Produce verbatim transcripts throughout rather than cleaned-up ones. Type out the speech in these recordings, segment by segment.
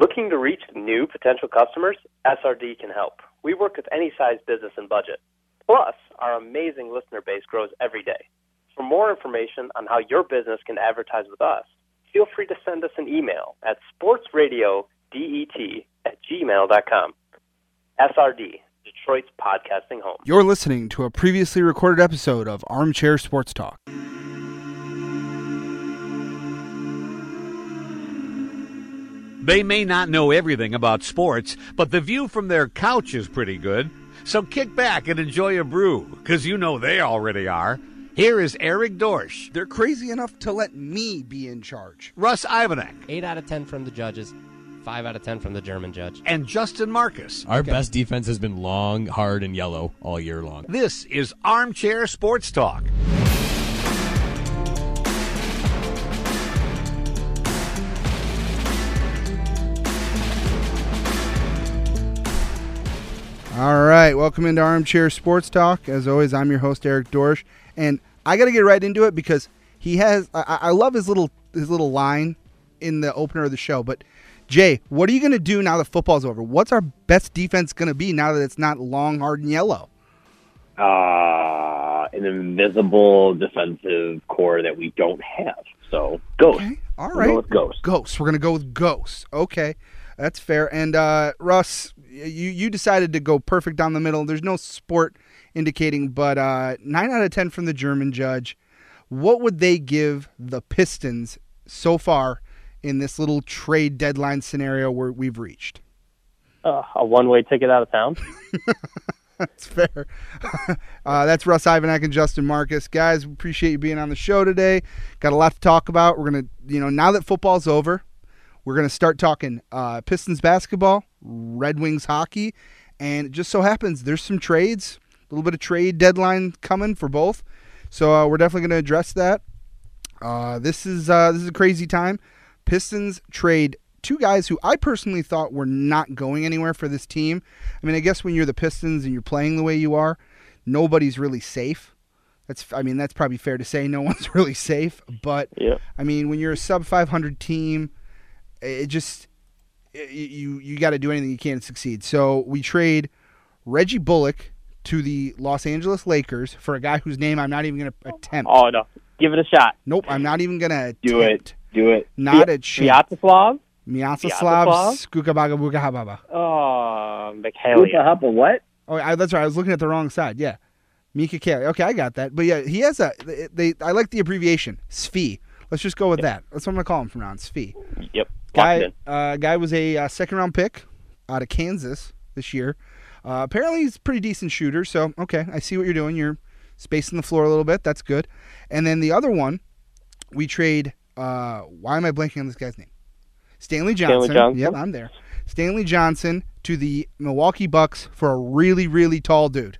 Looking to reach new potential customers? S R D can help. We work with any size business and budget. Plus, our amazing listener base grows every day. For more information on how your business can advertise with us, feel free to send us an email at sportsradiodet at gmail dot com. S R D, Detroit's podcasting home. You're listening to a previously recorded episode of Armchair Sports Talk. They may not know everything about sports, but the view from their couch is pretty good. So kick back and enjoy a brew, because you know they already are. Here is Eric Dorsch. They're crazy enough to let me be in charge. Russ Ivanek. eight out of ten from the judges, five out of ten from the German judge. And Justin Marcus. Our okay. best defense has been long, hard, and yellow all year long. This is Armchair Sports Talk. All right, welcome into Armchair Sports Talk. As always, I'm your host, Eric Dorsch, and I got to get right into it because he has. I, I love his little his little line in the opener of the show. But Jay, what are you going to do now that football's over? What's our best defense going to be now that it's not long, hard, and yellow? Uh, an invisible defensive core that we don't have. So Ghost. Okay. All We'll right, go with Ghost. Ghost. We're going to go with Ghost. Okay, that's fair. And uh, Russ, you you decided to go perfect down the middle. There's no sport indicating, but uh, nine out of ten from the German judge. What would they give the Pistons so far in this little trade deadline scenario where we've reached? Uh, a one-way ticket out of town. That's fair. uh, that's Russ Ivanek and Justin Marcus. Guys, appreciate you being on the show today. Got a lot to talk about. We're going to, you know, now that football's over, we're going to start talking uh, Pistons basketball, Red Wings hockey, and it just so happens there's some trades, a little bit of trade deadline coming for both. So uh, we're definitely going to address that. Uh, this is uh, this is a crazy time. Pistons trade two guys who I personally thought were not going anywhere for this team. I mean, I guess when you're the Pistons and you're playing the way you are, nobody's really safe. That's, I mean, that's probably fair to say. No one's really safe. But, yeah. I mean, when you're a sub five hundred team, it just, it, you you got to do anything you can to succeed. So we trade Reggie Bullock to the Los Angeles Lakers for a guy whose name I'm not even going to attempt. Oh, no. Give it a shot. Nope, I'm not even going to attempt. Do it. Do it. Not a chance. Vyacheslav? Vyacheslav Skukabagabugahababa. Oh, Mikhailiuk. Hapa what? Oh, I, that's right. I was looking at the wrong side. Yeah, Mika Kelly. Okay, I got that. But yeah, he has a. They. they I like the abbreviation S F I. Let's just go with that. That's what I'm gonna call him from now on. S F I. Yep. Guy. Uh, guy was a uh, second round pick out of Kansas this year. Uh, apparently, he's a pretty decent shooter. So okay, I see what you're doing. You're spacing the floor a little bit. That's good. And then the other one, we trade. Uh, why am I blanking on this guy's name? Stanley Johnson. Stanley Johnson. Yep, I'm there. Stanley Johnson to the Milwaukee Bucks for a really, really tall dude.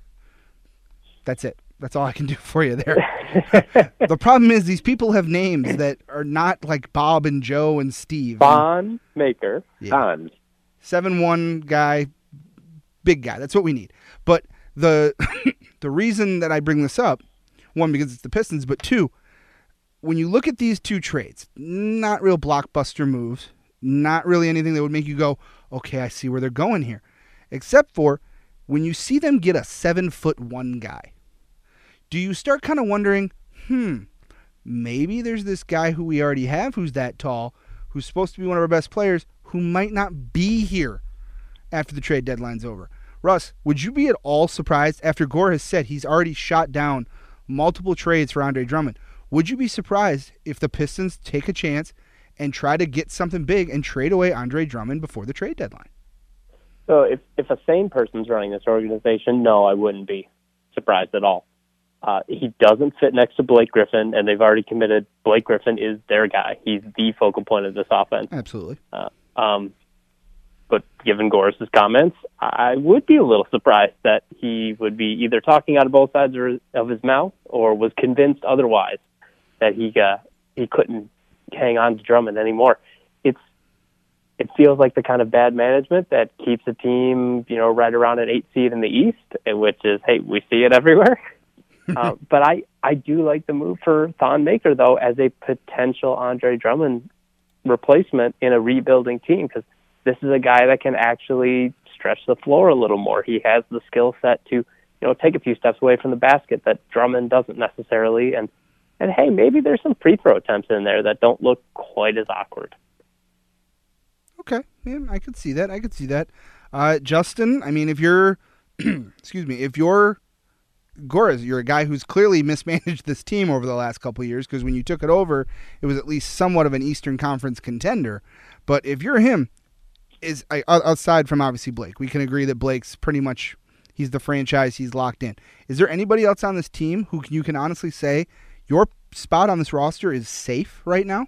That's it. That's all I can do for you there. The problem is these people have names that are not like Bob and Joe and Steve. Bond Maker. Yeah. Bond. seven one guy, big guy. That's what we need. But the the reason that I bring this up, one, because it's the Pistons, but two, when you look at these two trades, not real blockbuster moves, not really anything that would make you go, okay, I see where they're going here. Except for when you see them get a seven foot one guy, do you start kind of wondering, hmm, maybe there's this guy who we already have who's that tall, who's supposed to be one of our best players, who might not be here after the trade deadline's over. Russ, would you be at all surprised after Gore has said he's already shot down multiple trades for Andre Drummond? Would you be surprised if the Pistons take a chance and try to get something big and trade away Andre Drummond before the trade deadline? So if, if a sane person's running this organization, no, I wouldn't be surprised at all. Uh, he doesn't fit next to Blake Griffin, and they've already committed Blake Griffin is their guy. He's the focal point of this offense. Absolutely. Uh, um, but given Gore's comments, I would be a little surprised that he would be either talking out of both sides of his mouth or was convinced otherwise that he uh, he couldn't hang on to Drummond anymore. It's it feels like the kind of bad management that keeps a team, you know, right around an eight seed in the East, which is, hey, we see it everywhere. uh, but I, I do like the move for Thon Maker, though, as a potential Andre Drummond replacement in a rebuilding team, because this is a guy that can actually stretch the floor a little more. He has the skill set to, you know, take a few steps away from the basket that Drummond doesn't necessarily. And, and hey, maybe there's some free throw attempts in there that don't look quite as awkward. Okay, yeah, I could see that. I could see that. Uh, Justin, I mean, if you're, excuse me, if you're Goras, you're a guy who's clearly mismanaged this team over the last couple of years, because when you took it over, it was at least somewhat of an Eastern Conference contender. But if you're him, is I, outside from obviously Blake, we can agree that Blake's pretty much, he's the franchise, he's locked in. Is there anybody else on this team who you can honestly say your spot on this roster is safe right now?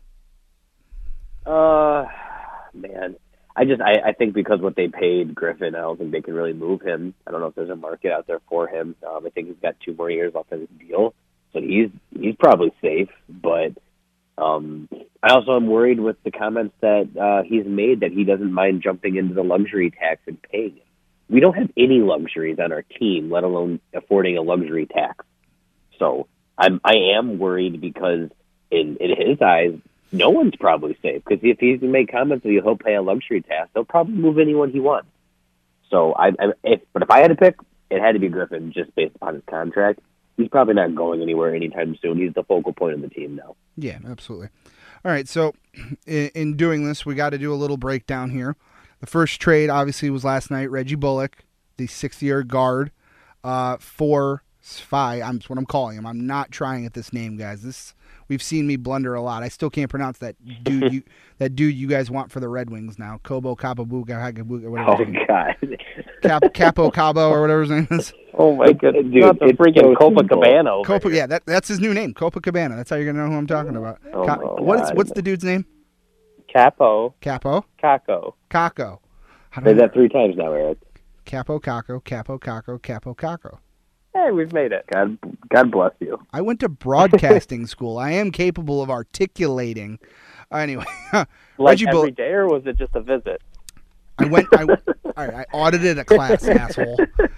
Uh, man. I just, I, I think because what they paid Griffin, I don't think they can really move him. I don't know if there's a market out there for him. Um, I think he's got two more years left on his deal, so he's he's probably safe. But um, I also am worried with the comments that uh, he's made that he doesn't mind jumping into the luxury tax and paying it. We don't have any luxuries on our team, let alone affording a luxury tax. So I'm I am worried because in in his eyes, no one's probably safe, because if he's going to make comments that he'll pay a luxury tax, he'll probably move anyone he wants. So, I, I, if, but if I had to pick, it had to be Griffin, just based upon his contract. He's probably not going anywhere anytime soon. He's the focal point of the team now. Yeah, absolutely. All right, so in, in doing this, we got to do a little breakdown here. The first trade, obviously, was last night. Reggie Bullock, the sixth-year guard, uh, for Svi. I'm, that's what I'm calling him. I'm not trying at this name, guys. This We've seen me blunder a lot. I still can't pronounce that dude. You, that dude you guys want for the Red Wings now, Kobo Kapabuga, Hagabuga, whatever. Oh God, Cap, Capo Cabo or whatever his name is. Oh my goodness, dude, not the it's freaking so Copacabana. Copa, yeah, that that's his new name, Copacabana. That's how you're gonna know who I'm talking about. Oh Ca- my what is God. what's the dude's name? Capo, Capo, Caco. Caco. How do say I- that three times now, Eric. Capo Caco, Capo Caco, Capo Caco. Hey, we've made it. God, God bless you. I went to broadcasting school. I am capable of articulating. Anyway, Like Reggie every Bullock. day, or was it just a visit? I went. I, all right, I audited a class, asshole.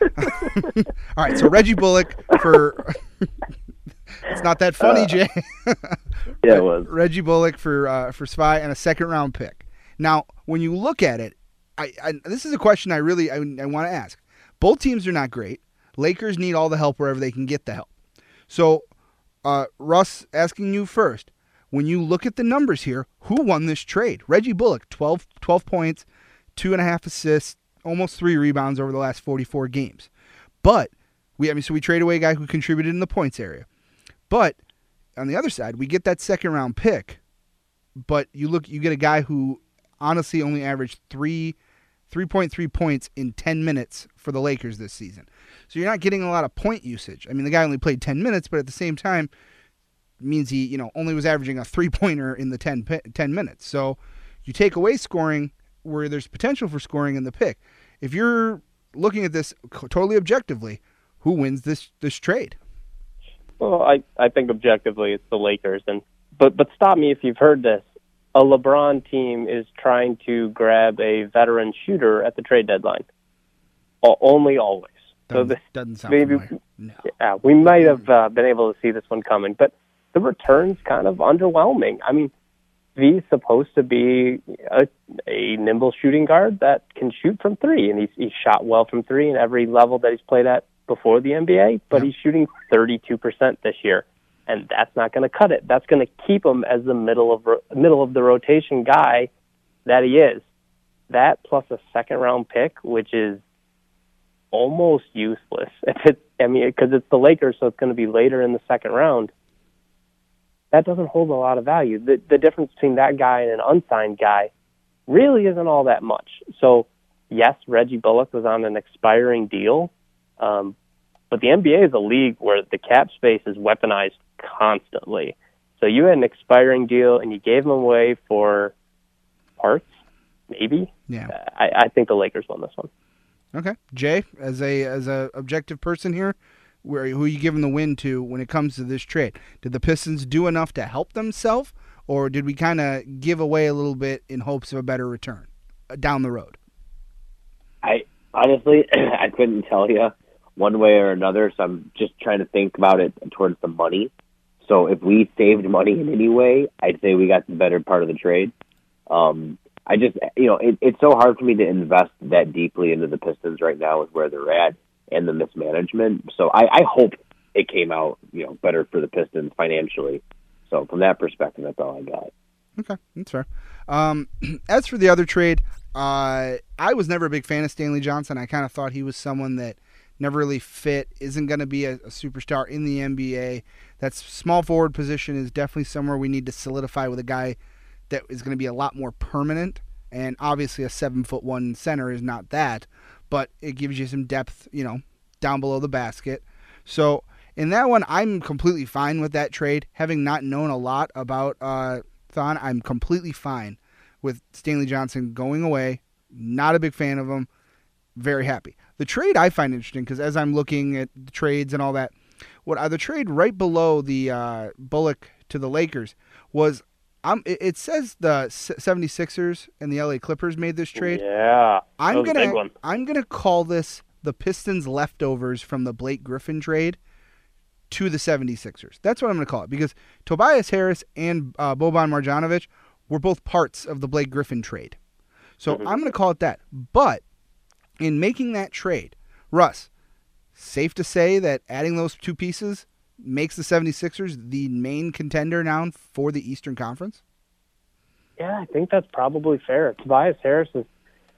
All right, so Reggie Bullock for. It's not that funny, Uh, Jay. Yeah, it was. Reggie Bullock for uh, for Svi and a second round pick. Now, when you look at it, I, I this is a question I really I, I want to ask. Both teams are not great. Lakers need all the help wherever they can get the help. So, uh, Russ, asking you first, when you look at the numbers here, who won this trade? Reggie Bullock, twelve, twelve points, two and a half assists, almost three rebounds over the last forty-four games. But we, I mean, so we trade away a guy who contributed in the points area. But on the other side, we get that second round pick. But you look, you get a guy who honestly only averaged three. three point three points in ten minutes for the Lakers this season. So you're not getting a lot of point usage. I mean, the guy only played ten minutes, but at the same time, means he, you know, only was averaging a three-pointer in the ten, ten minutes. So you take away scoring where there's potential for scoring in the pick. If you're looking at this totally objectively, who wins this this trade? Well, I, I think objectively it's the Lakers. And but but stop me if you've heard this. A LeBron team is trying to grab a veteran shooter at the trade deadline. O- only always. Doesn't, so this doesn't sound maybe familiar. No. yeah, we might have uh, been able to see this one coming, but the return's kind of underwhelming. I mean, V's supposed to be a, a nimble shooting guard that can shoot from three, and he's he's shot well from three in every level that he's played at before the N B A, but Yep. he's shooting thirty-two percent this year. And that's not going to cut it. That's going to keep him as the middle of ro- middle of the rotation guy that he is. That plus a second round pick, which is almost useless. If it, I mean, because it's the Lakers, so it's going to be later in the second round. That doesn't hold a lot of value. The the difference between that guy and an unsigned guy really isn't all that much. So yes, Reggie Bullock was on an expiring deal. Um, But the N B A is a league where the cap space is weaponized constantly. So you had an expiring deal and you gave them away for parts, maybe. Yeah. Uh, I, I think the Lakers won this one. Okay, Jay, as a as a objective person here, where who are you giving the win to when it comes to this trade? Did the Pistons do enough to help themselves, or did we kind of give away a little bit in hopes of a better return uh, down the road? I honestly, I couldn't tell you one way or another, so I'm just trying to think about it towards the money. So if we saved money in any way, I'd say we got the better part of the trade. Um, I just, you know, it, it's so hard for me to invest that deeply into the Pistons right now with where they're at and the mismanagement. So I, I hope it came out, you know, better for the Pistons financially. So from that perspective, that's all I got. Okay, that's fair. Um, as for the other trade, uh, I was never a big fan of Stanley Johnson. I kind of thought he was someone that never really fit, isn't going to be a, a superstar in the N B A. That small forward position is definitely somewhere we need to solidify with a guy that is going to be a lot more permanent. And obviously a seven foot one center is not that, but it gives you some depth, you know, down below the basket. So in that one, I'm completely fine with that trade. Having not known a lot about uh, Thon, I'm completely fine with Stanley Johnson going away. Not a big fan of him. Very happy. The trade I find interesting because as I'm looking at the trades and all that, what uh, the trade right below the uh, Bullock to the Lakers was, um, it, it says the seventy-sixers and the L A Clippers made this trade. Yeah, I'm that was a big gonna one. I'm gonna call this the Pistons leftovers from the Blake Griffin trade to the seventy-sixers. That's what I'm going to call it because Tobias Harris and uh, Boban Marjanovic were both parts of the Blake Griffin trade. So Mm-hmm. I'm going to call it that. But in making that trade, Russ, safe to say that adding those two pieces makes the seventy-sixers the main contender now for the Eastern Conference? Yeah, I think that's probably fair. Tobias Harris is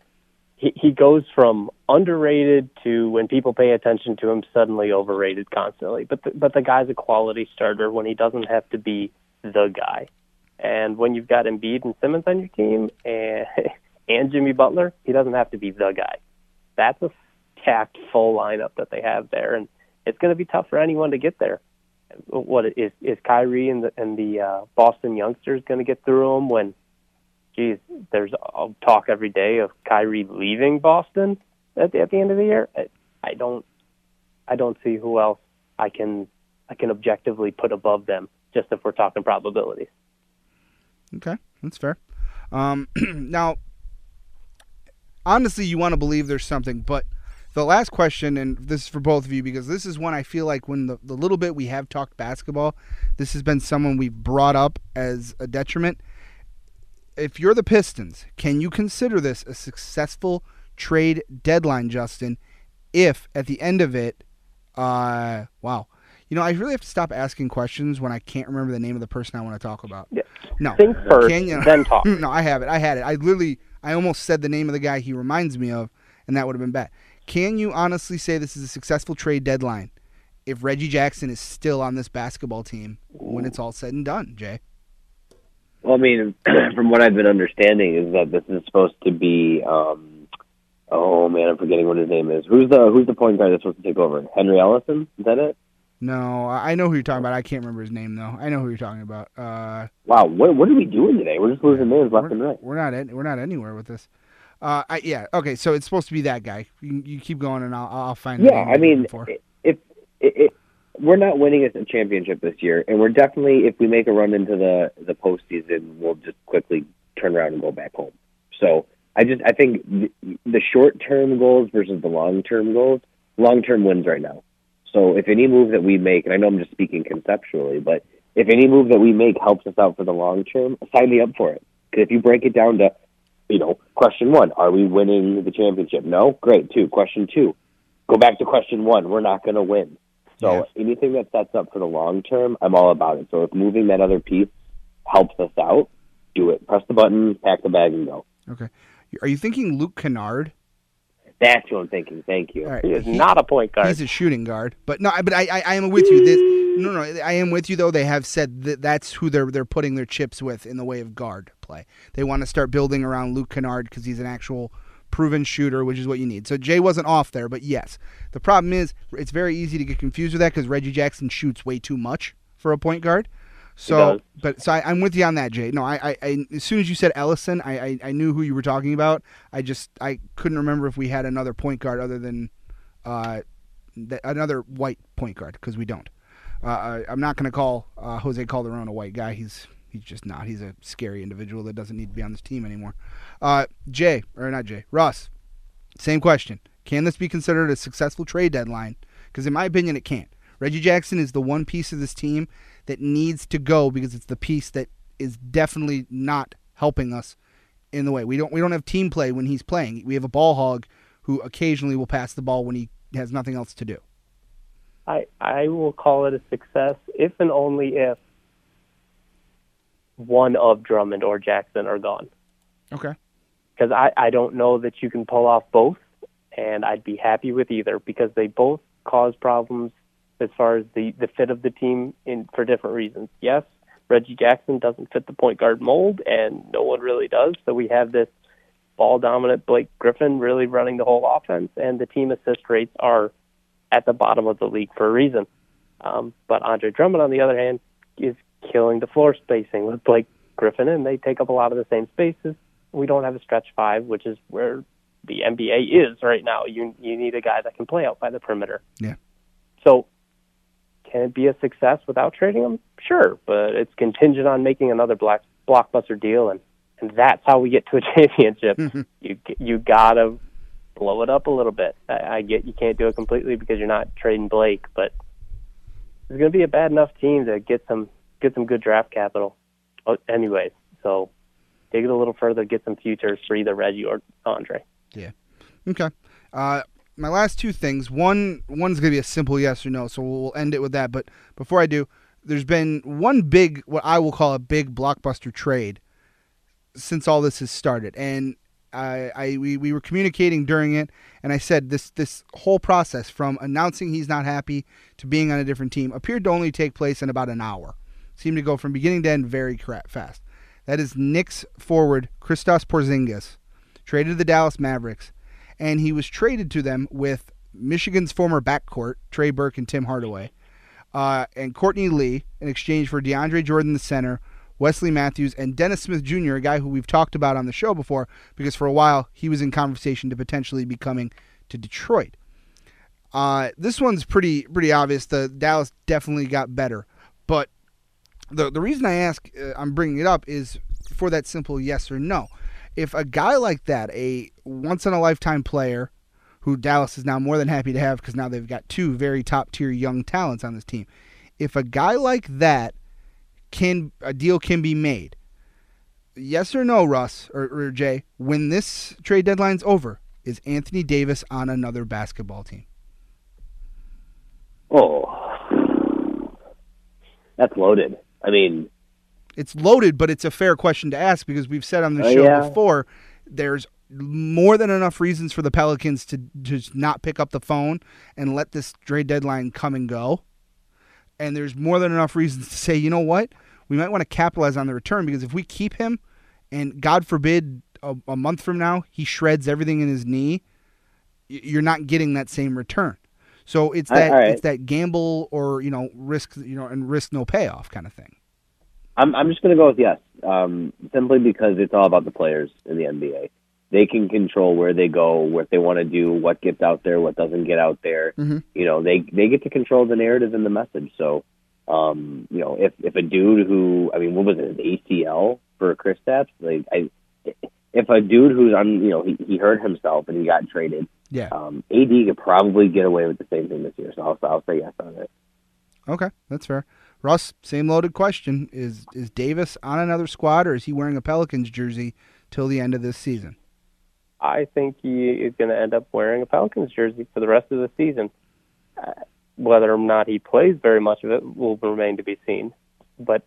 he, he goes from underrated to when people pay attention to him suddenly overrated constantly. But the, but the guy's a quality starter when he doesn't have to be the guy. And when you've got Embiid and Simmons on your team and and Jimmy Butler, he doesn't have to be the guy. That's a stacked full lineup that they have there, and it's going to be tough for anyone to get there. What is is Kyrie and the and the uh, Boston youngsters going to get through them when? Geez, there's a talk every day of Kyrie leaving Boston at the, at the end of the year. I, I don't, I don't see who else I can, I can objectively put above them. Just if we're talking probabilities. Okay, that's fair. Um, now, honestly, you want to believe there's something, but the last question, and this is for both of you because this is one I feel like when the, the little bit we have talked basketball, this has been someone we've brought up as a detriment. If you're the Pistons, can you consider this a successful trade deadline, Justin, if at the end of it, uh, wow, you know, I really have to stop asking questions when I can't remember the name of the person I want to talk about. Yeah. No. Think first, Can you, then talk. No, I have it. I had it. I literally, I almost said the name of the guy he reminds me of, and that would have been bad. Can you honestly say this is a successful trade deadline if Reggie Jackson is still on this basketball team when it's all said and done, Jay? Well, I mean, from what I've been understanding is that this is supposed to be, um, oh man, I'm forgetting what his name is. Who's the Who's the point guard that's supposed to take over? Henry Ellison? Is that it? No, I I know who you're talking about. I can't remember his name though. I know who you're talking about. Uh, Wow, what what are we doing today? We're just losing names left we're, and right. we're not in, we're not anywhere with this. Uh, I, yeah, okay. So it's supposed to be that guy. You, you keep going, and I'll I'll find. the Yeah, name I you're mean, looking for. if, if, if we're not winning a championship this year, and we're definitely, if we make a run into the the postseason, we'll just quickly turn around and go back home. So I just I think the, the short term goals versus the long term goals, long term wins right now. So if any move that we make, and I know I'm just speaking conceptually, but if any move that we make helps us out for the long term, sign me up for it. Because if you break it down to, you know, question one, are we winning the championship? No? Great. Two. Question two, go back to question one, we're not going to win. So Yeah. anything that sets up for the long term, I'm all about it. So if moving that other piece helps us out, do it. Press the button, pack the bag, and go. Okay. Are you thinking Luke Kennard? That's what I'm thinking. Thank you. All right. He is He- not a point guard. He's a shooting guard, but no, but I, I, I am with you. This, no, no, I am with you though. They have said that that's who they're they're putting their chips with in the way of guard play. They want to start building around Luke Kennard because he's an actual proven shooter, which is what you need. So Jay wasn't off there, but yes, the problem is it's very easy to get confused with that because Reggie Jackson shoots way too much for a point guard. So, does. but so I, I'm with you on that, Jay. No, I, I, I, as soon as you said Ellison, I, I, I knew who you were talking about. I just, I couldn't remember if we had another point guard other than, uh, th- another white point guard because we don't. Uh, I, I'm not going to call uh, Jose Calderon a white guy. He's, he's just not. He's a scary individual that doesn't need to be on this team anymore. Uh, Jay, or not Jay, Russ. Same question. Can this be considered a successful trade deadline? Because in my opinion, it can't. Reggie Jackson is the one piece of this team that needs to go because it's the piece that is definitely not helping us in the way. We don't we don't have team play when he's playing. We have a ball hog who occasionally will pass the ball when he has nothing else to do. I I will call it a success if and only if one of Drummond or Jackson are gone. Okay. Because I, I don't know that you can pull off both, and I'd be happy with either because they both cause problems as far as the, the fit of the team in for different reasons. Yes, Reggie Jackson doesn't fit the point guard mold, and no one really does, so we have this ball-dominant Blake Griffin really running the whole offense, and the team assist rates are at the bottom of the league for a reason. Um, but Andre Drummond, on the other hand, is killing the floor spacing with Blake Griffin, and they take up a lot of the same spaces. We don't have a stretch five, which is where the N B A is right now. You you need a guy that can play out by the perimeter. Yeah. So can it be a success without trading him? Sure, but it's contingent on making another black, blockbuster deal, and, and that's how we get to a championship. you you gotta blow it up a little bit. I, I get you can't do it completely because you're not trading Blake, but it's going to be a bad enough team to get some get some good draft capital. Oh, anyways, so dig it a little further, get some futures for either Reggie or Andre. Yeah. Okay. Uh, my last two things. One, one's going to be a simple yes or no, so we'll end it with that. But before I do, there's been one big, what I will call a big blockbuster trade since all this has started. And I, I we, we were communicating during it, and I said this this whole process from announcing he's not happy to being on a different team appeared to only take place in about an hour. Seemed to go from beginning to end very crap fast. That is Knicks forward Kristaps Porzingis, traded to the Dallas Mavericks, and he was traded to them with Michigan's former backcourt, Trey Burke and Tim Hardaway, uh, and Courtney Lee in exchange for DeAndre Jordan, the center, Wesley Matthews, and Dennis Smith Junior, a guy who we've talked about on the show before because for a while he was in conversation to potentially be coming to Detroit. Uh, this one's pretty pretty obvious. The Dallas definitely got better, but the the reason I ask, uh, I'm bringing it up, is for that simple yes or no. If a guy like that, a once-in-a-lifetime player, who Dallas is now more than happy to have because now they've got two very top-tier young talents on this team, if a guy like that can a deal can be made, yes or no, Russ or, or Jay, when this trade deadline's over, is Anthony Davis on another basketball team? Oh, that's loaded. I mean, it's loaded, but it's a fair question to ask because we've said on the uh, show yeah. before, there's more than enough reasons for the Pelicans to just not pick up the phone and let this trade deadline come and go. And there's more than enough reasons to say, you know what, we might want to capitalize on the return because if we keep him and God forbid a, a month from now he shreds everything in his knee, you're not getting that same return. So it's that right. it's that gamble or, you know, risk, you know, and risk no payoff kind of thing. I'm I'm just going to go with yes, um, simply because it's all about the players in the N B A. They can control where they go, what they want to do, what gets out there, what doesn't get out there. Mm-hmm. You know, they they get to control the narrative and the message. So, um, you know, if if a dude who, I mean, what was it, an A C L for Kristaps? Like, I, if a dude who's on, you know, he, he hurt himself and he got traded. Yeah. Um, A D could probably get away with the same thing this year, so I'll, I'll say yes on it. Okay, that's fair. Russ, same loaded question. Is is Davis on another squad, or is he wearing a Pelicans jersey till the end of this season? I think he is going to end up wearing a Pelicans jersey for the rest of the season. Uh, whether or not he plays very much of it will remain to be seen. But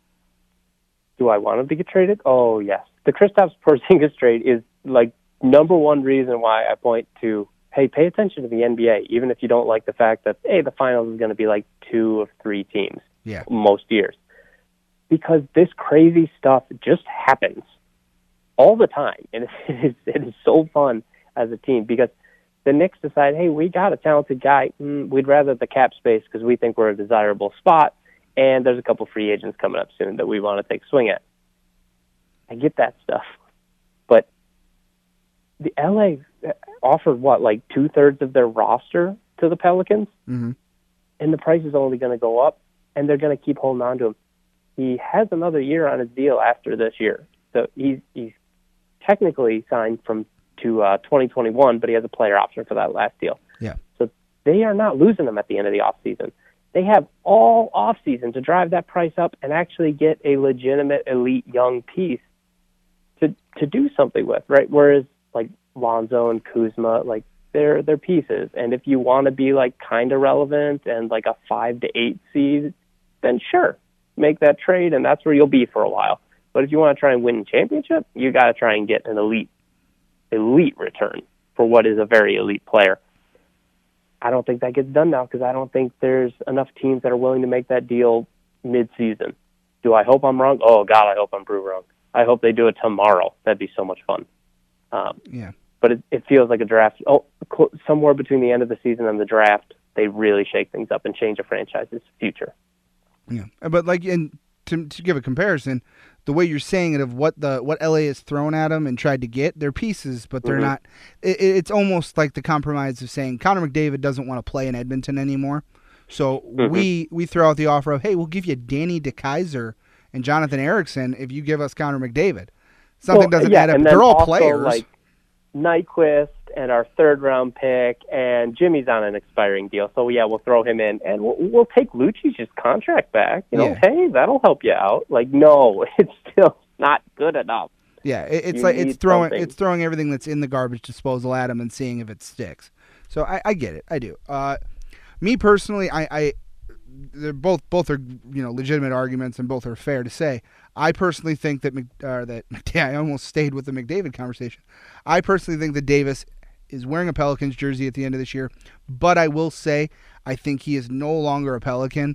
do I want him to get traded? Oh, yes. The Kristaps Porzingis trade is like number one reason why I point to, hey, pay attention to the N B A, even if you don't like the fact that, hey, the finals is going to be like two of three teams yeah. most years. Because this crazy stuff just happens all the time, and it is, it is so fun as a team because the Knicks decide, hey, we got a talented guy. Mm, we'd rather the cap space because we think we're a desirable spot, and there's a couple free agents coming up soon that we want to take a swing at. I get that stuff. But the L A offered, what, like two-thirds of their roster to the Pelicans? Mm-hmm. And the price is only going to go up, and they're going to keep holding on to him. He has another year on his deal after this year. So he's, he's technically signed from to uh, twenty twenty-one, but he has a player option for that last deal. Yeah. So they are not losing him at the end of the offseason. They have all offseason to drive that price up and actually get a legitimate elite young piece to to do something with, right? Whereas like Lonzo and Kuzma, like they're they're pieces, and if you want to be like kind of relevant and like a five to eight seed, then sure, make that trade, and that's where you'll be for a while. But if you want to try and win a championship, you got to try and get an elite elite return for what is a very elite player. I don't think that gets done now because I don't think there's enough teams that are willing to make that deal mid-season. Do I hope I'm wrong? Oh, God, I hope I'm proved wrong. I hope they do it tomorrow. That'd be so much fun. Um, Yeah. But it, it feels like a draft. Oh, cl- somewhere between the end of the season and the draft, they really shake things up and change a franchise's future. Yeah. But like, and to to give a comparison, the way you're saying it of what the what L A has thrown at them and tried to get, they're pieces, but they're Mhm. not. It, it's almost like the compromise of saying Connor McDavid doesn't want to play in Edmonton anymore, so Mhm. we we throw out the offer of, hey, we'll give you Danny DeKeyser and Jonathan Erickson if you give us Connor McDavid. Something Well, doesn't yeah, add up. and But then they're all also, players. Like Nyquist and our third round pick, and Jimmy's on an expiring deal, so yeah, we'll throw him in, and we'll, we'll take Lucic's contract back. You know, Yeah. hey, that'll help you out. Like, no, it's still not good enough. Yeah, it, it's You like it's need throwing something. it's throwing everything that's in the garbage disposal at them and seeing if it sticks. So I, I get it, I do. Uh, me personally, I, I they're both both are you know legitimate arguments and both are fair to say. I personally think that Mc, uh, that yeah, I almost stayed with the McDavid conversation. I personally think that Davis is wearing a Pelicans jersey at the end of this year, but I will say I think he is no longer a Pelican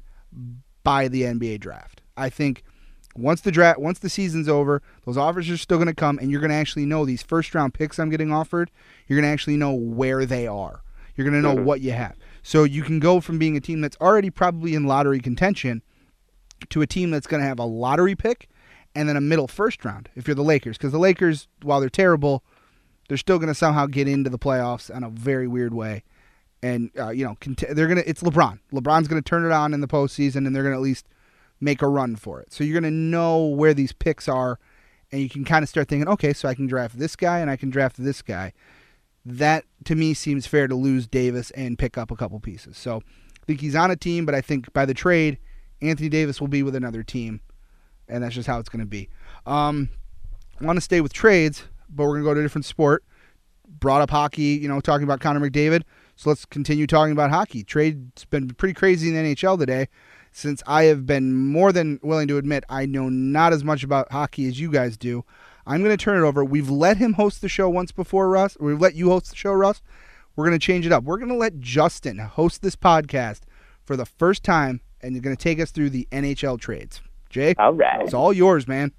by the N B A draft. I think. Once the draft, once the season's over, those offers are still going to come, and you're going to actually know these first-round picks I'm getting offered. You're going to actually know where they are. You're going to know Mhm. what you have. So you can go from being a team that's already probably in lottery contention to a team that's going to have a lottery pick and then a middle first round. If you're the Lakers, because the Lakers, while they're terrible, they're still going to somehow get into the playoffs in a very weird way. And uh, you know, cont- they're gonna. It's LeBron. LeBron's going to turn it on in the postseason, and they're going to at least make a run for it. So you're going to know where these picks are, and you can kind of start thinking, okay, so I can draft this guy and I can draft this guy. That, to me, seems fair to lose Davis and pick up a couple pieces. So I think he's on a team, but I think by the trade, Anthony Davis will be with another team, and that's just how it's going to be. Um, I want to stay with trades, but we're going to go to a different sport. Brought up hockey, you know, talking about Connor McDavid, so let's continue talking about hockey. Trade's been pretty crazy in the N H L today. Since I have been more than willing to admit I know not as much about hockey as you guys do, I'm going to turn it over. We've let him host the show once before, Russ. We've let you host the show, Russ. We're going to change it up. We're going to let Justin host this podcast for the first time, and you're going to take us through the N H L trades. Jay, All right. it's all yours, man.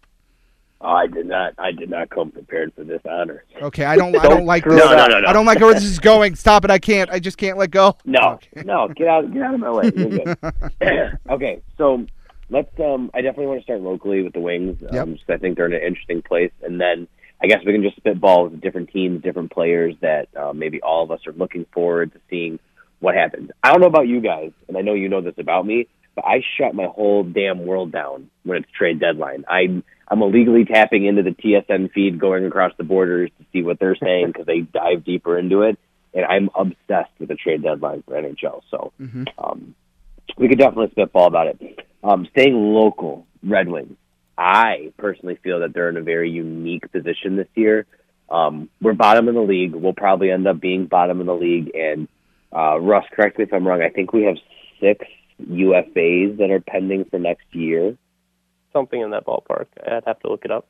Oh, I did not. I did not come prepared for this honor. Okay, I don't. I don't like this. No, no, no, no. I don't like where this is going. Stop it! I can't. I just can't let go. No, Okay. no, get out, get out of my way. You're good. Okay, so let's. Um, I definitely want to start locally with the Wings. Um, Yep. just I think they're in an interesting place, and then I guess we can just spitball with different teams, different players that uh, maybe all of us are looking forward to seeing what happens. I don't know about you guys, and I know you know this about me, but I shut my whole damn world down when it's trade deadline. I'm I'm illegally tapping into the T S N feed, going across the borders to see what they're saying because they dive deeper into it. And I'm obsessed with the trade deadline for N H L. So Mhm. um, we could definitely spitball about it. Um, staying local, Red Wings. I personally feel that they're in a very unique position this year. Um, we're bottom in the league. We'll probably end up being bottom in the league. And uh, Russ, correct me if I'm wrong. I think we have six U F As that are pending for next year. Something in that ballpark. I'd have to look it up.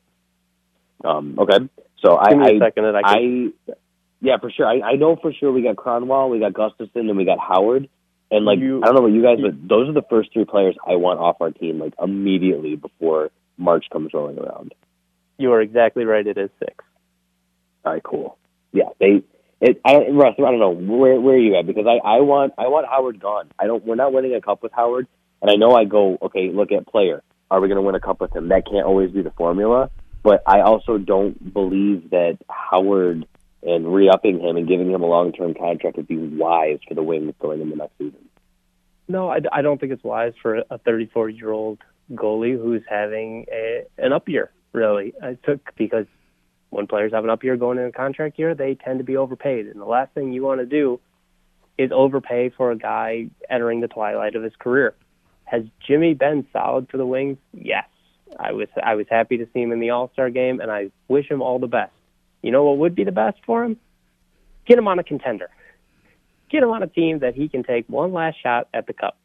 Um, okay, so I, Give me a I, second and I can... I, yeah, for sure. I, I know for sure we got Cronwall, we got Gustafson, and we got Howard. And like, You- I don't know about you guys, but those are the first three players I want off our team like immediately before March comes rolling around. You are exactly right. It is six. All right, cool. Yeah, they. It, I don't, Russ, I don't know where where are you at because I, I want I want Howard gone. I don't. We're not winning a cup with Howard, and I know I go okay. Look at player. Are we going to win a cup with him? That can't always be the formula. But I also don't believe that Howard and re-upping him and giving him a long-term contract would be wise for the Wings going into next season. No, I, I don't think it's wise for a thirty-four-year-old goalie who's having a, an up year, really. I took because when players have an up year going into a contract year, they tend to be overpaid. And the last thing you want to do is overpay for a guy entering the twilight of his career. Has Jimmy been solid for the Wings? Yes. I was I was happy to see him in the All-Star game, and I wish him all the best. You know what would be the best for him? Get him on a contender. Get him on a team that he can take one last shot at the Cup.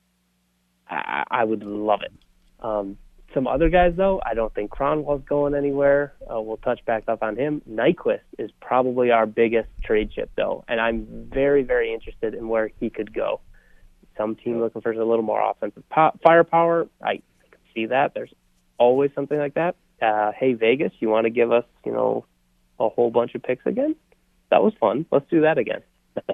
I, I would love it. Um, some other guys, though, I don't think Cronwall's going anywhere. Uh, we'll touch back up on him. Nyquist is probably our biggest trade chip, though, and I'm very, very interested in where he could go. Some team looking for a little more offensive po- firepower. I, I can see that. There's always something like that. Uh, hey, Vegas, you want to give us, you know, a whole bunch of picks again? That was fun. Let's do that again.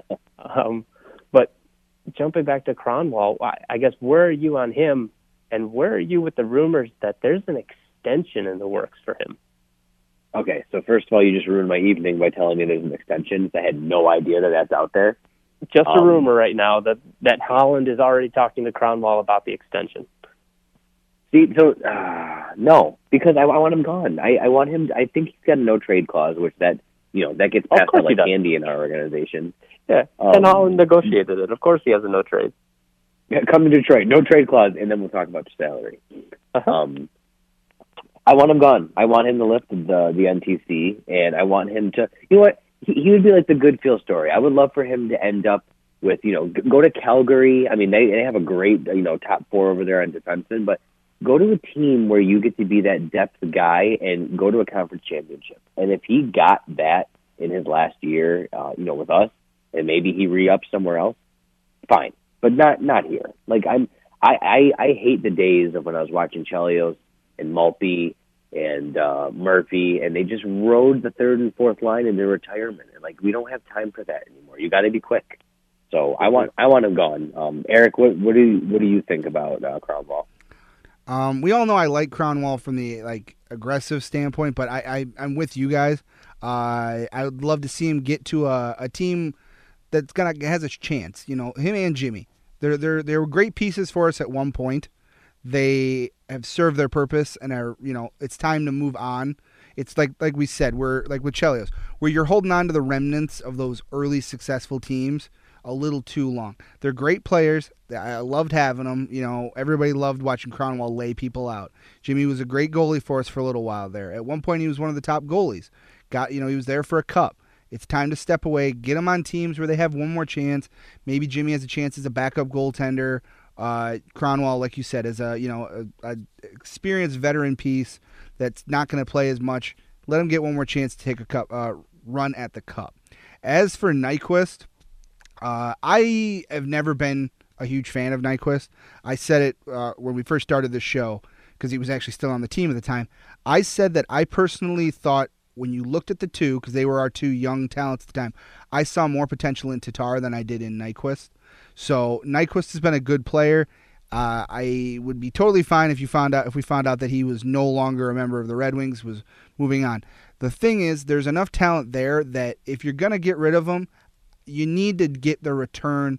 um, but jumping back to Cronwall, I, I guess where are you on him, and where are you with the rumors that there's an extension in the works for him? Okay, so first of all, you just ruined my evening by telling me there's an extension. I had no idea that that's out there. Just a um, rumor right now that, that Holland is already talking to Cronwall about the extension. See, so uh, no, because I, I want him gone. I, I want him. I think he's got a no trade clause, which that you know that gets passed out like candy in our organization. Yeah, um, and Holland negotiated it. Of course, he has a no trade. Yeah, come to Detroit, no trade clause, and then we'll talk about your salary. Uh-huh. Um, I want him gone. I want him to lift the the N T C, and I want him to. You know what? He, he would be like the Goodfield story. I would love for him to end up with you know go to Calgary. I mean, they they have a great you know top four over there on defensemen, but go to a team where you get to be that depth guy and go to a conference championship. And if he got that in his last year, uh, you know, with us, and maybe he re-ups somewhere else, fine. But not not here. Like I'm, I, I, I hate the days of when I was watching Chelios and Maltby and uh, Murphy, and they just rode the third and fourth line in their retirement. And like we don't have time for that anymore. You got to be quick. So I want I want him gone. Um, Eric, what what do you, what do you think about uh, Cronwall? Um, we all know I like Cronwall from the like aggressive standpoint, but I, I I'm with you guys. Uh, I would love to see him get to a, a team that's gonna has a chance. You know, him and Jimmy. They're they're they were great pieces for us at one point. They have served their purpose and are you know it's time to move on. It's like like we said, we're like with Chelios, where you're holding on to the remnants of those early successful teams a little too long. They're great players. I loved having them. You know, everybody loved watching Cronwall lay people out. Jimmy was a great goalie for us for a little while there. At one point, he was one of the top goalies. Got you know, he was there for a cup. It's time to step away, get him on teams where they have one more chance. Maybe Jimmy has a chance as a backup goaltender. Uh, Cronwall, like you said, is a you know a, a experienced veteran piece that's not going to play as much. Let him get one more chance to take a cup uh, run at the cup. As for Nyquist, uh, I have never been a huge fan of Nyquist. I said it uh, when we first started the show because he was actually still on the team at the time. I said that I personally thought when you looked at the two, because they were our two young talents at the time, I saw more potential in Tatar than I did in Nyquist. So Nyquist has been a good player. Uh, I would be totally fine if you found out if we found out that he was no longer a member of the Red Wings, was moving on. The thing is, there's enough talent there that if you're going to get rid of him, you need to get the return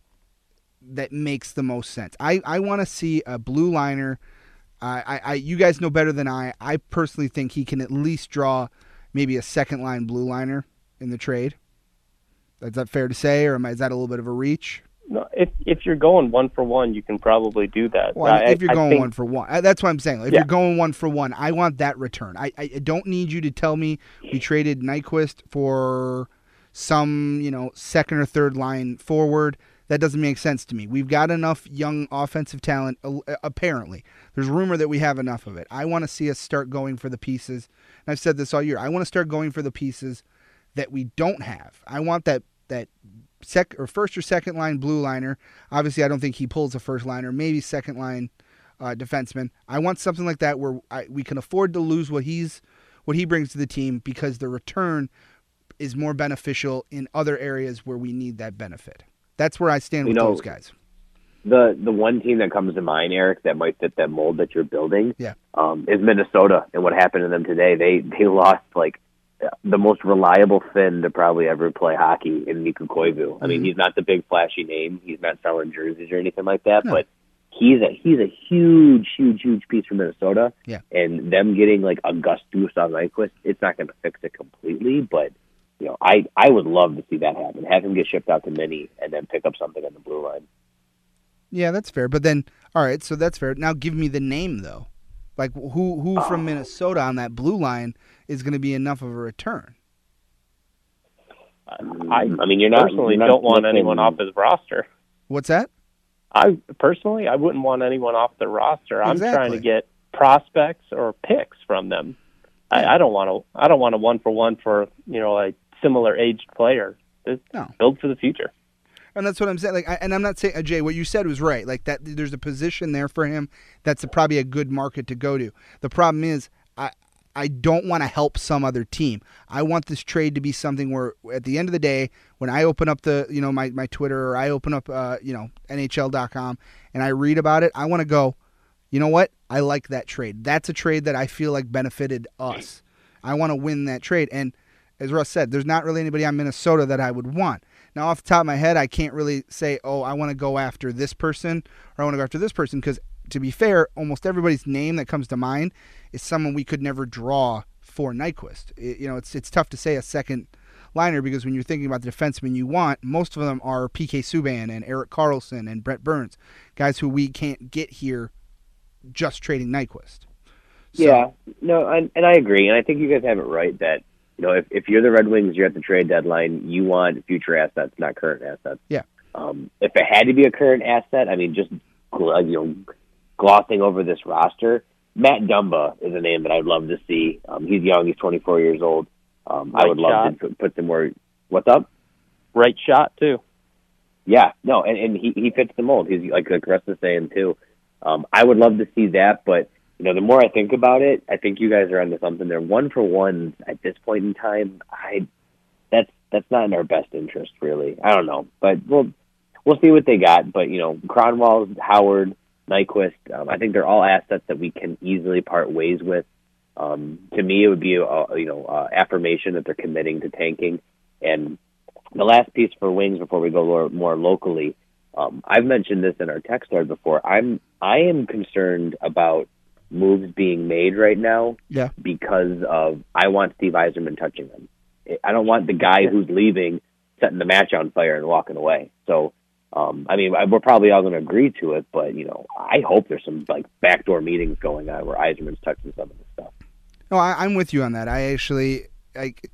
that makes the most sense. I, I want to see a blue liner. Uh, I, I you guys know better than I. I personally think he can at least draw maybe a second line blue liner in the trade. Is that fair to say, or am I, is that a little bit of a reach? No, if if you're going one for one, you can probably do that. Well, I, if you're I going think, one for one, that's what I'm saying. If yeah. you're going one for one, I want that return. I, I don't need you to tell me we traded Nyquist for some, you know, second or third line forward. That doesn't make sense to me. We've got enough young offensive talent, apparently. There's rumor that we have enough of it. I want to see us start going for the pieces. And I've said this all year. I want to start going for the pieces that we don't have. I want that that sec or first or second line blue liner. Obviously, I don't think he pulls a first liner. Maybe second line uh, defenseman. I want something like that where I, we can afford to lose what he's what he brings to the team because the return is more beneficial in other areas where we need that benefit. That's where I stand with you know, those guys. The the one team that comes to mind, Eric, that might fit that mold that you're building, yeah. um, is Minnesota. And what happened to them today? They they lost like the most reliable Finn to probably ever play hockey in Mikko Koivu. Mm-hmm. I mean, he's not the big flashy name. He's not selling jerseys or anything like that. No. But he's a he's a huge, huge, huge piece for Minnesota. Yeah. And them getting like a Gus Gustav Nyquist, it's not going to fix it completely, but. You know, I, I would love to see that happen. Have him get shipped out to Mini and then pick up something on the blue line. Yeah, that's fair. But then, all right, so that's fair. Now give me the name, though. Like who who from Minnesota on that blue line is going to be enough of a return? I, I mean, you're not personally you're not don't want looking- anyone off his roster. What's that? I personally, I wouldn't want anyone off the roster. I'm Exactly. trying to get prospects or picks from them. I, I don't want to. I don't want a one for one for you know a similar aged player. Just No. build for the future. And that's what I'm saying. Like, I, and I'm not saying, uh, Jay, what you said was right. Like that, there's a position there for him. That's a, probably a good market to go to. The problem is, I I don't want to help some other team. I want this trade to be something where, at the end of the day, when I open up the, you know, my, my Twitter or I open up, uh, you know, N H L dot com and I read about it, I want to go, you know what? I like that trade. That's a trade that I feel like benefited us. I want to win that trade. And as Russ said, there's not really anybody on Minnesota that I would want. Now, off the top of my head, I can't really say, oh, I want to go after this person or I want to go after this person because, to be fair, almost everybody's name that comes to mind is someone we could never draw for Nyquist. It, you know, it's it's tough to say a second liner because when you're thinking about the defensemen you want, most of them are P K Subban and Erik Karlsson and Brett Burns, guys who we can't get here just trading Nyquist. So, Yeah, no, and, and I agree, and I think you guys have it right that you know if, if you're the Red Wings, you're at the trade deadline, you want future assets, not current assets. Yeah. Um, if it had to be a current asset, I mean, just you know, glossing over this roster, Matt Dumba is a name that I'd love to see. Um, he's young, he's twenty-four years old. Um, I Right would love shot. to put, put some more. What's up? Right shot too. Yeah, no, and, and he, he fits the mold. He's like like Russ is saying too. Um, I would love to see that, but you know, the more I think about it, I think you guys are onto something there. One for ones at this point in time, I that's that's not in our best interest, really. I don't know, but we'll we'll see what they got. But you know, Cronwall, Howard, Nyquist, um, I think they're all assets that we can easily part ways with. Um, to me, it would be a, you know uh, affirmation that they're committing to tanking. And the last piece for Wings before we go more, more locally, um, I've mentioned this in our text thread before. I'm I am concerned about moves being made right now Yeah. because of I want Steve Yzerman touching them. I don't want the guy who's leaving setting the match on fire and walking away. So, um, I mean, I- we're probably all going to agree to it, but you know, I hope there's some like backdoor meetings going on where Yzerman's touching some of this stuff. No, I, I'm with you on that. I actually, like,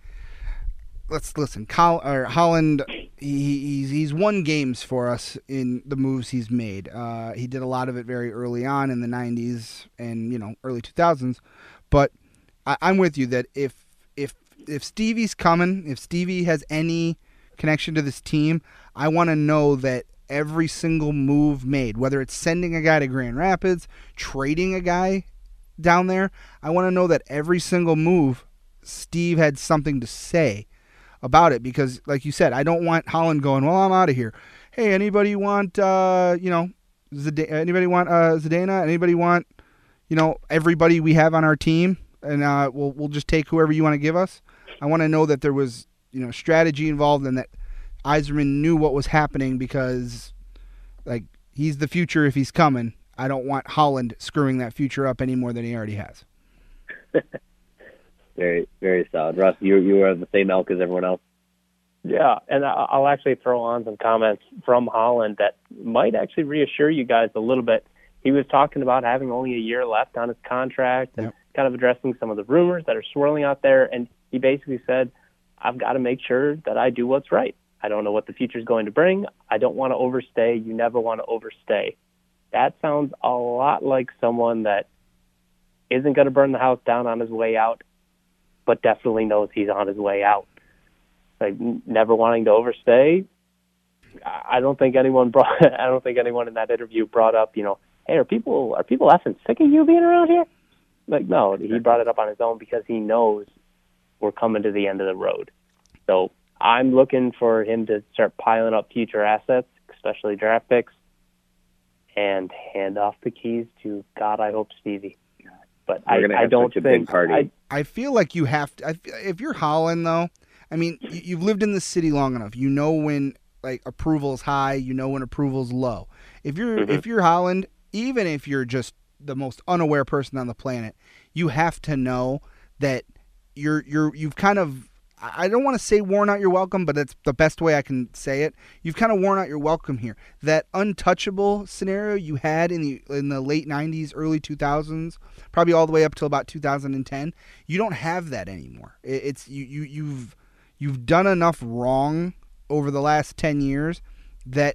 let's listen. Col- or Holland, he, he's he's won games for us in the moves he's made. Uh, he did a lot of it very early on in the nineties and you know early two thousands. But I, I'm with you that if if if Stevie's coming, if Stevie has any connection to this team, I want to know that every single move made, whether it's sending a guy to Grand Rapids, trading a guy down there, I want to know that every single move Steve had something to say about it because, like you said, I don't want Holland going, well, I'm out of here. Hey, anybody want, uh, you know, Zda- anybody want uh, Zdeno? Anybody want, you know, everybody we have on our team, and uh, we'll we'll just take whoever you want to give us. I want to know that there was, you know, strategy involved and that Yzerman knew what was happening because, like, he's the future if he's coming. I don't want Holland screwing that future up any more than he already has. Very, very solid. Russ, you you are the same elk as everyone else. Yeah, and I- I'll actually throw on some comments from Holland that might actually reassure you guys a little bit. He was talking about having only a year left on his contract and Yep. kind of addressing some of the rumors that are swirling out there. And he basically said, I've got to make sure that I do what's right. I don't know what the future is going to bring. I don't want to overstay. You never want to overstay. That sounds a lot like someone that isn't going to burn the house down on his way out, but definitely knows he's on his way out. Like never wanting to overstay. I don't think anyone brought. I don't think anyone in that interview brought up, you know, hey, are people are people effing sick of you being around here? Like, no, he brought it up on his own because he knows we're coming to the end of the road. So I'm looking for him to start piling up future assets, especially draft picks, and hand off the keys to God. I hope Stevie. But We're I, gonna I have don't such a think big party. I, I feel like you have to. I, if you're Holland, though, I mean, you- you've lived in the city long enough. You know when like approval is high. You know when approval's low. If you're Mhm. if you're Holland, even if you're just the most unaware person on the planet, you have to know that you're you're you've kind of I don't want to say worn out your welcome, but that's the best way I can say it. You've kind of worn out your welcome here. That untouchable scenario you had in the in the late nineties, early two thousands, probably all the way up till about two thousand ten, you don't have that anymore. It, it's you, you you've you've done enough wrong over the last ten years that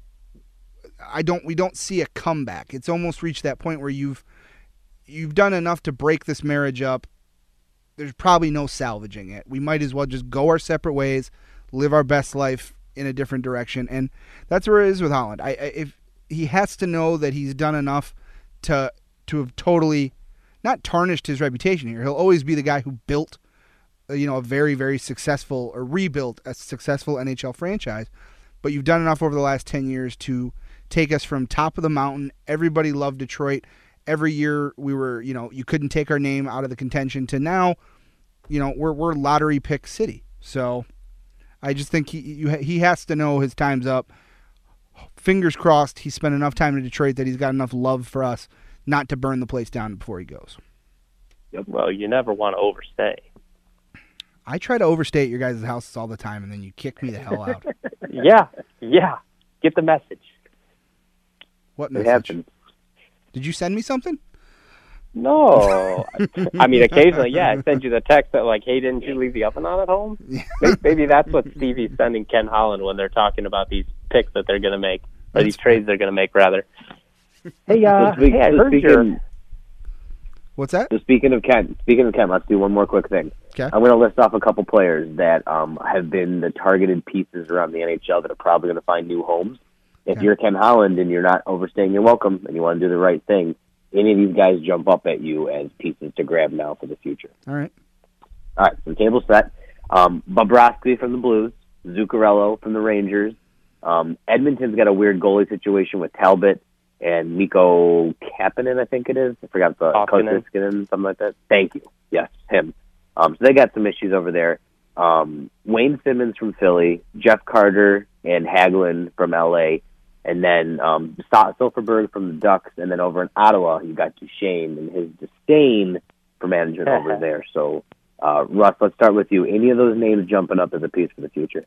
I don't we don't see a comeback. It's almost reached that point where you've you've done enough to break this marriage up. There's probably no salvaging it. We might as well just go our separate ways, live our best life in a different direction, and that's where it is with Holland. I, I if he has to know that he's done enough to to have totally not tarnished his reputation here. He'll always be the guy who built, you know, a very very successful or rebuilt a successful N H L franchise. But you've done enough over the last ten years to take us from top of the mountain. Everybody loved Detroit. Every year we were, you know, you couldn't take our name out of the contention to now, you know, we're we're lottery pick city. So I just think he you, he has to know his time's up. Fingers crossed he spent enough time in Detroit that he's got enough love for us not to burn the place down before he goes. Yep. Well, you never want to overstay. I try to overstay at your guys' houses all the time, and then you kick me the hell out. yeah, yeah. Get the message. What It message? happens. Did you send me something? No. I mean, occasionally, yeah, I send you the text that, like, hey, didn't you leave the oven on at home? maybe, maybe that's what Stevie's sending Ken Holland when they're talking about these picks that they're going to make, or these trades they're going to make, rather. Hey, uh, So speak- hey, I so heard speaking, your... What's that? so speaking of Ken, speaking of Ken, let's do one more quick thing. Okay. I'm going to list off a couple players that um, have been the targeted pieces around the N H L that are probably going to find new homes. If Okay. you're Ken Holland and you're not overstaying your welcome and you want to do the right thing, any of these guys jump up at you as pieces to grab now for the future. All right. All right, so table set. Um, Bobrovsky from the Blues, Zuccarello from the Rangers. Um, Edmonton's got a weird goalie situation with Talbot and Mikko Kapanen, I think it is. I forgot the Koskinen. Koskinen, something like that. Thank you. Yes, him. Um, so they got some issues over there. Um, Wayne Simmons from Philly, Jeff Carter and Hagelin from L A, and then um, Silverberg from the Ducks, and then over in Ottawa, you got Duchesne and his disdain for management over there. So, uh, Russ, let's start with you. Any of those names jumping up as a piece for the future?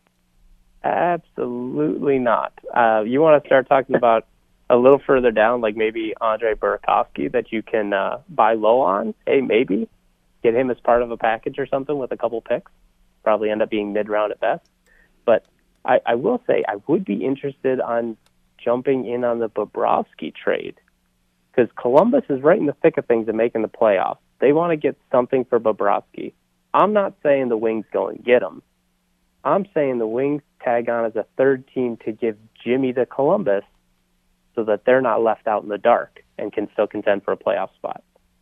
Absolutely not. Uh, you want to start talking about a little further down, like maybe Andre Burakovsky that you can uh, buy low on? Hey, maybe get him as part of a package or something with a couple picks. Probably end up being mid-round at best. But I, I will say I would be interested on jumping in on the Bobrovsky trade because Columbus is right in the thick of things and making the playoffs. They want to get something for Bobrovsky. I'm not saying the Wings go and get him. I'm saying the Wings tag on as a third team to give Jimmy to Columbus so that they're not left out in the dark and can still contend for a playoff spot.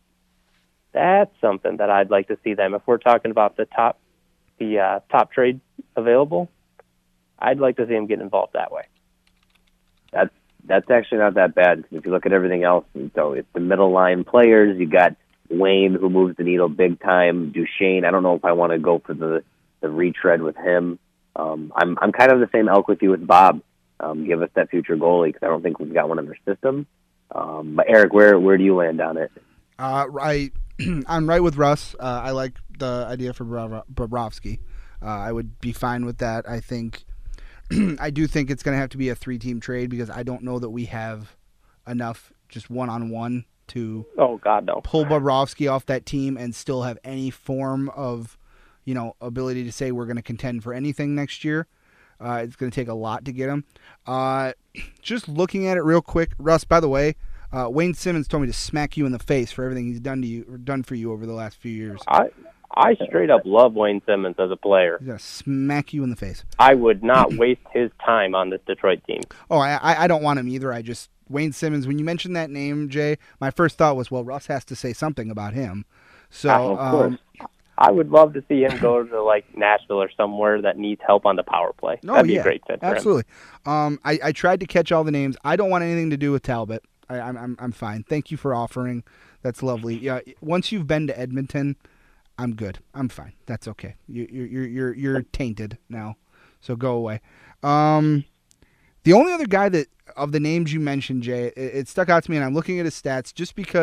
That's something that I'd like to see them. If we're talking about the top, the uh, top trade available, I'd like to see them get involved that way. That's that's actually not that bad. 'Cause if you look at everything else, and so it's the middle line players. You got Wayne, who moves the needle big time. Duchesne, I don't know if I want to go for the, the retread with him. Um, I'm I'm kind of the same elk with you with Bob. Um, give us that future goalie because I don't think we've got one in their system. Um, but Eric, where where do you land on it? Uh, I, I'm right with Russ. Uh, I like the idea for Bob- Bobrovsky. Uh, I would be fine with that. I think, I do think it's going to have to be a three-team trade because I don't know that we have enough just one-on-one to Oh, God, no. pull Bobrovsky off that team and still have any form of, you know, ability to say we're going to contend for anything next year. Uh, it's going to take a lot to get him. Uh, just looking at it real quick, Russ, by the way, uh, Wayne Simmons told me to smack you in the face for everything he's done to you, or done for you over the last few years. I I straight up love Wayne Simmons as a player. He's going to smack you in the face. I would not waste his time on this Detroit team. Oh, I, I I don't want him either. I just, Wayne Simmons, when you mentioned that name, Jay, my first thought was, well, Russ has to say something about him. So, Uh, of course. um, I would love to see him go to like Nashville or somewhere that needs help on the power play. Oh, That'd be yeah, a great fit for him. absolutely. Um, I, I tried to catch all the names. I don't want anything to do with Talbot. I, I'm I'm I'm fine. Thank you for offering. That's lovely. Yeah, once you've been to Edmonton, I'm good. I'm fine. That's okay. You you you're you're you're tainted now, so go away. Um, the only other guy that of the names you mentioned, Jay, it, it stuck out to me, and I'm looking at his stats just because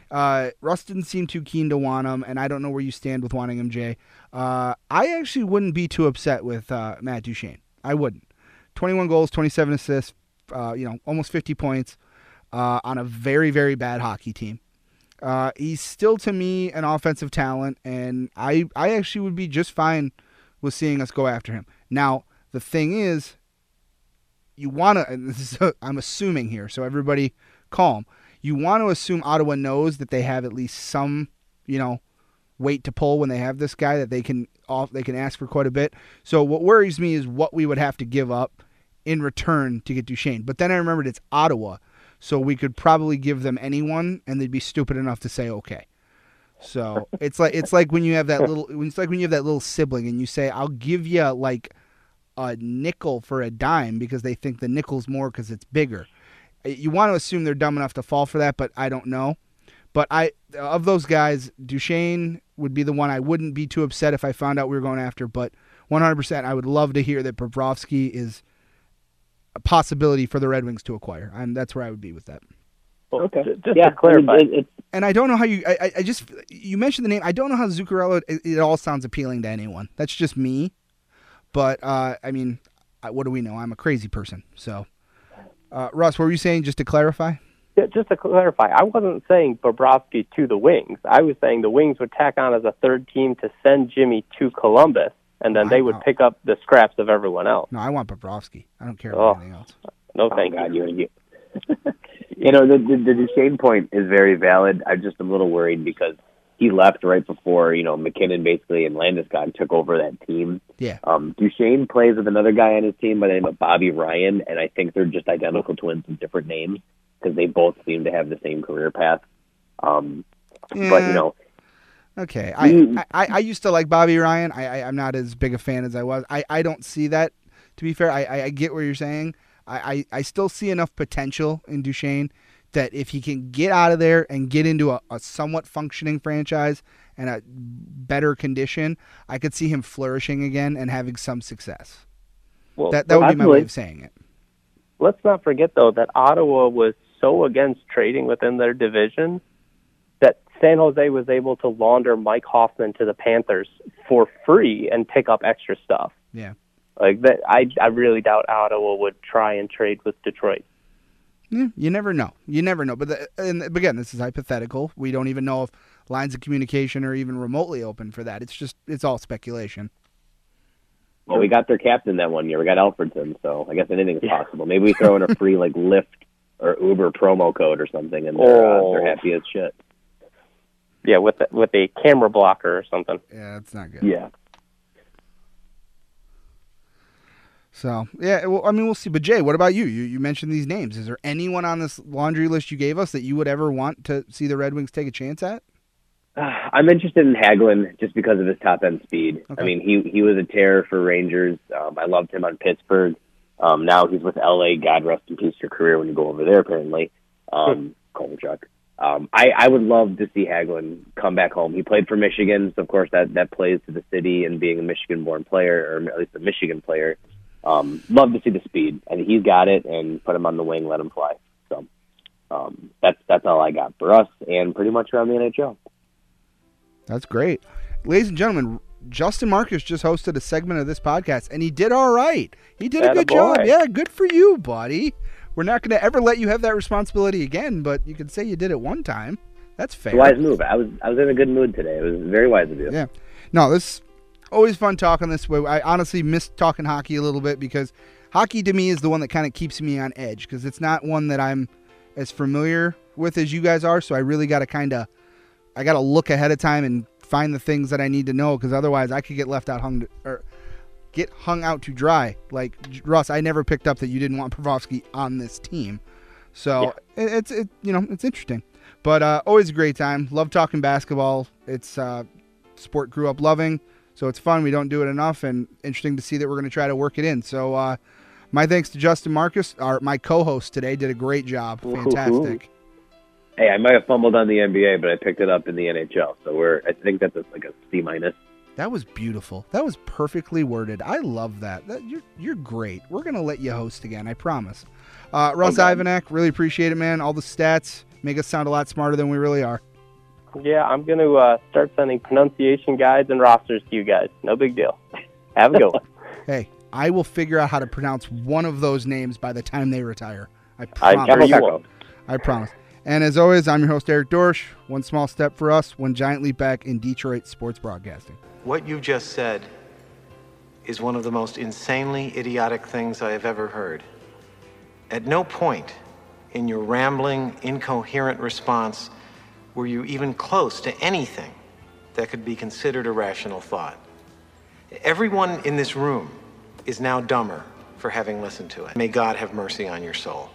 Uh, Russ didn't seem too keen to want him, and I don't know where you stand with wanting him, Jay. Uh, I actually wouldn't be too upset with uh, Matt Duchene. I wouldn't. twenty-one goals, twenty-seven assists, uh, you know, almost fifty points uh, on a very, very bad hockey team. Uh, he's still, to me, an offensive talent, and I, I actually would be just fine with seeing us go after him. Now, the thing is, you want to, and this is a, I'm assuming here, so everybody calm. You want to assume Ottawa knows that they have at least some, you know, weight to pull when they have this guy, that they can off they can ask for quite a bit. So what worries me is what we would have to give up in return to get Duchene. But then I remembered it's Ottawa, so we could probably give them anyone, and they'd be stupid enough to say okay. So it's like it's like when you have that little it's like when you have that little sibling and you say, I'll give you like a nickel for a dime because they think the nickel's more because it's bigger. You want to assume they're dumb enough to fall for that, but I don't know. But I, of those guys, Duchene would be the one I wouldn't be too upset if I found out we were going after. But one hundred percent, I would love to hear that Bobrovsky is a possibility for the Red Wings to acquire. And that's where I would be with that. Okay. Just yeah, to clarify. It, it, And I don't know how you, I, I just, you mentioned the name. I don't know how Zuccarello, it, it all sounds appealing to anyone. That's just me. But, uh, I mean, what do we know? I'm a crazy person. So. Uh, Russ, what were you saying, just to clarify? Yeah, just to clarify, I wasn't saying Bobrovsky to the Wings. I was saying the Wings would tack on as a third team to send Jimmy to Columbus, and then I, they would I, pick up the scraps of everyone else. No, I want Bobrovsky. I don't care oh, about anything else. No, oh, thank God, you. you. You know, the, the, the Duchene point is very valid. I'm just a little worried because he left right before, you know, McKinnon basically and Landeskog took over that team. Yeah. Um, Duchene plays with another guy on his team by the name of Bobby Ryan, and I think they're just identical twins with different names because they both seem to have the same career path. Um, yeah. But, you know. Okay. I, he, I, I used to like Bobby Ryan. I, I, I'm not as big a fan as I was. I, I don't see that, to be fair. I, I, I get what you're saying. I, I, I still see enough potential in Duchene that if he can get out of there and get into a, a somewhat functioning franchise and a better condition, I could see him flourishing again and having some success. Well, that that would be my absolutely. way of saying it. Let's not forget, though, that Ottawa was so against trading within their division that San Jose was able to launder Mike Hoffman to the Panthers for free and pick up extra stuff. Yeah. Like that, I, I really doubt Ottawa would try and trade with Detroit. Yeah, you never know. You never know. But the, and again, this is hypothetical. We don't even know if lines of communication are even remotely open for that. It's just, it's all speculation. Well, we got their captain that one year. We got Alfredson, so I guess anything's yeah. possible. Maybe we throw in a free like Lyft or Uber promo code or something, and they're, oh. uh, they're happy as shit. Yeah, with a, with a camera blocker or something. Yeah, that's not good. Yeah. So, yeah, well, I mean, we'll see. But, Jay, what about you? You you mentioned these names. Is there anyone on this laundry list you gave us that you would ever want to see the Red Wings take a chance at? Uh, I'm interested in Hagelin just because of his top-end speed. Okay. I mean, he he was a terror for Rangers. Um, I loved him on Pittsburgh. Um, now he's with L A. God rest in peace your career when you go over there, apparently. Um, Kovalchuk. Um, I, I would love to see Hagelin come back home. He played for Michigan, so, of course, that, that plays to the city and being a Michigan-born player, or at least a Michigan player. Um, love to see the speed, and he's got it. And put him on the wing, let him fly. So um, that's that's all I got for us, and pretty much around the N H L. That's great, ladies and gentlemen. Justin Marcus just hosted a segment of this podcast, and he did all right. He did a good job. Yeah, good for you, buddy. We're not going to ever let you have that responsibility again, but you can say you did it one time. That's fair. Wise move. I was I was in a good mood today. It was very wise of you. Yeah. No, this. Always fun talking this way. I honestly miss talking hockey a little bit because hockey to me is the one that kind of keeps me on edge because it's not one that I'm as familiar with as you guys are. So I really got to kind of, I got to look ahead of time and find the things that I need to know because otherwise I could get left out hung to, or get hung out to dry. Like Russ, I never picked up that you didn't want Bobrovsky on this team. So yeah. it, it's it you know it's interesting, but uh, always a great time. Love talking basketball. It's uh, sport grew up loving. So it's fun. We don't do it enough, and interesting to see that we're going to try to work it in. So uh, my thanks to Justin Marcus, our my co-host today, did a great job. Fantastic. Hey, I might have fumbled on the N B A, but I picked it up in the N H L. So we're I think that's a, like a C minus. That was beautiful. That was perfectly worded. I love that. that you're you're great. We're going to let you host again, I promise. Uh, Russ okay. Ivanek, really appreciate it, man. All the stats make us sound a lot smarter than we really are. Yeah, I'm going to uh, start sending pronunciation guides and rosters to you guys. No big deal. Have a good one. Hey, I will figure out how to pronounce one of those names by the time they retire. I I'm promise. sure you won't. I promise. And as always, I'm your host, Eric Dorsch. One small step for us, one giant leap back in Detroit sports broadcasting. What you just said is one of the most insanely idiotic things I have ever heard. At no point in your rambling, incoherent response were you even close to anything that could be considered a rational thought. Everyone in this room is now dumber for having listened to it. May God have mercy on your soul.